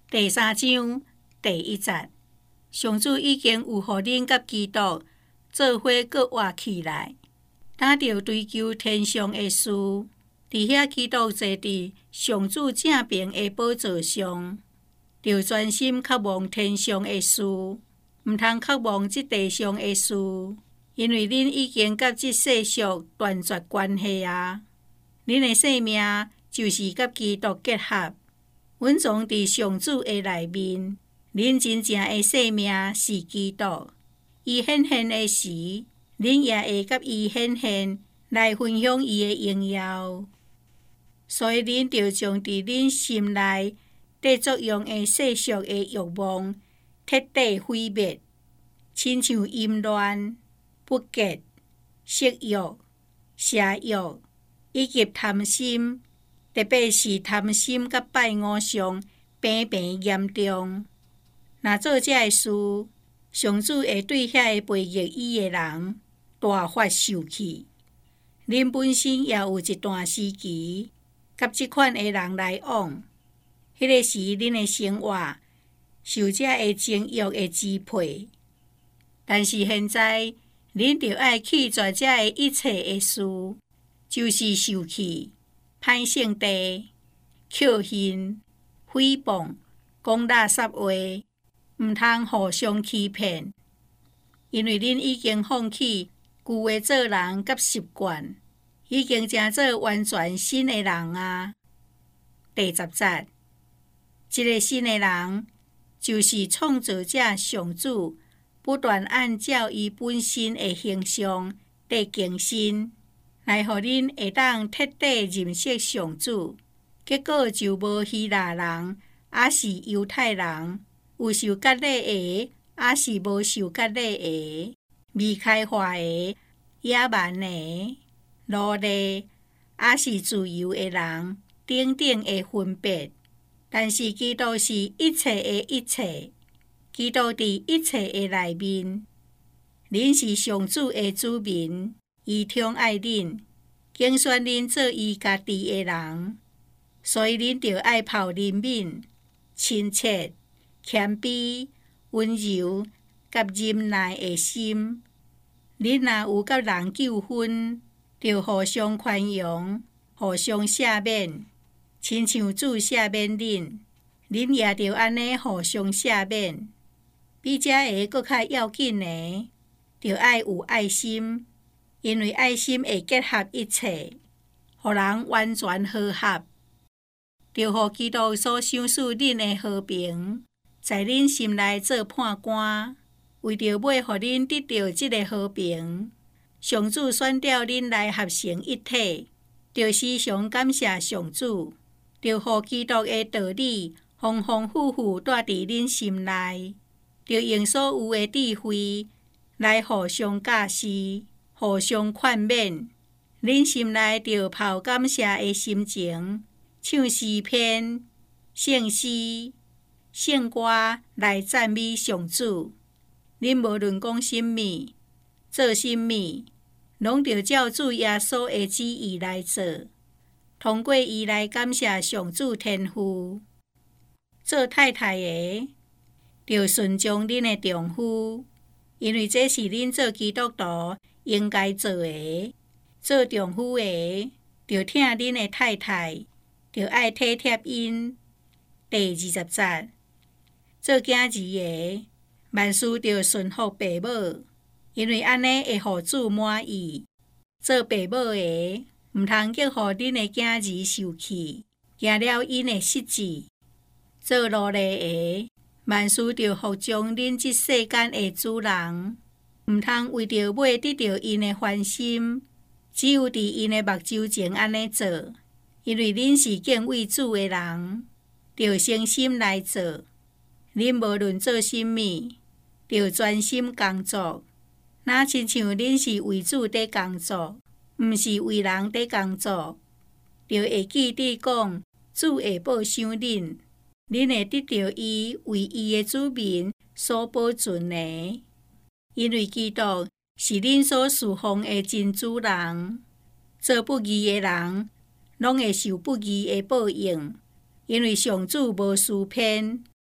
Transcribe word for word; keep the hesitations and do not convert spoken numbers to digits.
第三章第一節，上主已經有予恁甲基督做伙閣活起來，擔着追求天上的事，佇遐基督坐佇上主正邊的寶座上，就專心渴望天上的事，毋通渴望即地上的事，因為恁已經甲即世俗斷絕關係啊！恁的性命就是甲基督結合。穩藏佇上主的內面，恁真正的性命是基督。伊顯現的時，恁也會甲伊顯現來分享伊的榮耀。所以恁就將佇恁心內得作用的世俗的慾望徹底毀滅，親像淫亂、不潔、色慾、邪慾以及貪心。特別是貪心甲拜偶像平平嚴重，若做這個事，上主會對遐個背逆伊的人大發受氣。恁本身也有一段時期，甲這款的人來往，迄、那個時恁的生活受這個情慾的支配，但是現在恁就愛棄絕這個一切的事，就是受氣。歹性地、僥倖、誹謗、講垃圾話，毋通互相欺騙，因為恁已經放棄舊的做人甲習慣，已經成做完全新的人啊！第十節，這個新的人就是創造者上主，不斷按照伊本身的形象得更新。來互恁會當徹底認識上主，結果就無希臘人，也是猶太人，有受割禮的，也是無受割禮的，未開化的，野蠻的，奴隸，也是自由的人，等等的分別。但是基督是一切的一切，基督佇一切的內面，恁是上主的子民。伊寵愛恁，競選恁做伊家己的人，所以恁就愛抱憐憫、親切、謙卑、溫柔、甲忍耐的心。恁若有甲人糾紛，就互相寬容，互相赦免，親像主赦免恁，恁也就安尼互相赦免。比這個閣較要緊的，就愛有愛心。因為愛心會結合一切，互人完全和合，就互基督所賞賜恁的和平，在恁心內做判官。為着要互恁得到這個和平，上主選召恁來合成一體，就時常感謝上主，就互基督的道理豐豐富富帶佇恁心內，就用所有的智慧來互相教示。互相勸勉，恁心內就抱感謝的心情，唱詩篇、聖詩、聖歌來讚美上主。恁無論講什麼、做什麼，攏就照主耶穌的旨意來做，通過伊來感謝上主天父。做太太的，就順從恁的丈夫，因為這是恁做基督徒應該做的。做丈夫的，就疼恁的太太，就愛體貼因。第二十節，做囝兒的，萬事就順服爸母，因為安尼會互主滿意。做爸母的，毋通激互恁的囝兒受氣，行了因的失志。做奴隸的，萬事就服從恁即世間的主人。毋通為着要得到因的歡心，只有佇因的目睭前安尼做，因為恁是敬畏主的人，就誠心來做。恁無論做什麼，就專心工作，那親像恁是為主在工作，毋是為人在工作，就會記得講主會保守恁，恁會得到伊為伊的子民所保存的。因為基督是恁所侍奉的真主人，做不義的人，攏會受不義的報應。因為上主無私偏，